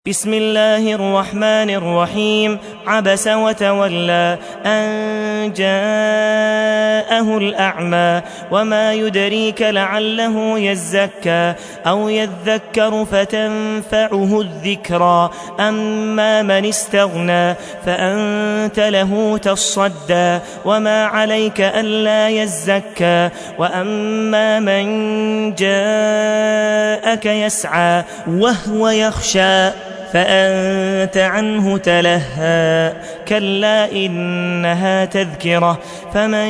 بسم الله الرحمن الرحيم. عبس وتولى أن جاءه الأعمى وما يدريك لعله يزكى أو يذكر فتنفعه الذكرى أما من استغنى فأنت له تصدى وما عليك ألا يزكى وأما من جاءك يسعى وهو يخشى فأنت عنه تلهى كلا إنها تذكرة فمن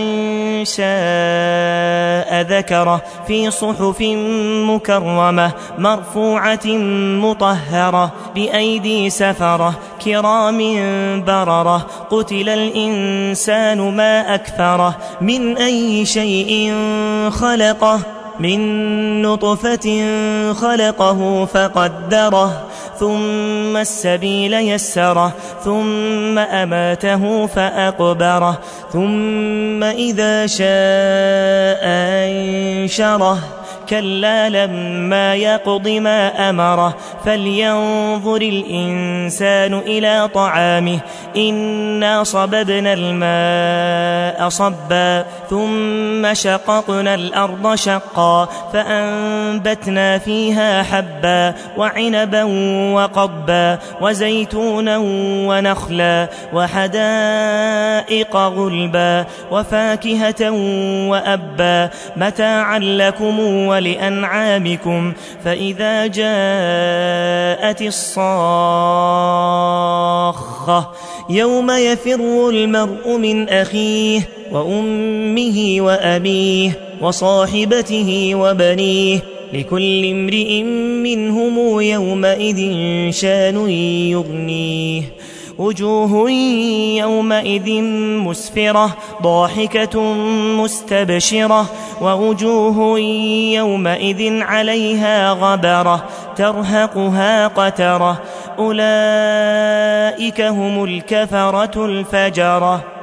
شاء ذكره في صحف مكرمة مرفوعة مطهرة بأيدي سفرة كرام بررة قتل الإنسان ما أكفره من أي شيء خلقه من نطفة خلقه فقدره ثم السبيل يسره ثم أماته فأقبره ثم إذا شاء أنشره كلا لما يقض ما أمره فلينظر الإنسان إلى طعامه إنا صببنا الماء صبا ثم شققنا الأرض شقا فأنبتنا فيها حبا وعنبا وقضبا وزيتونا ونخلا وحدائق غلبا وفاكهة وأبا متاعا لكم ولأنعامكم فإذا جاءت الصاخة يوم يفر المرء من أخيه وأمه وأبيه وصاحبته وبنيه لكل امرئ منهم يومئذ شان يغنيه وجوه يومئذ مسفرة ضاحكة مستبشرة ووجوه يومئذ عليها غبرة ترهقها قترة أولئك هم الكفرة الفجرة.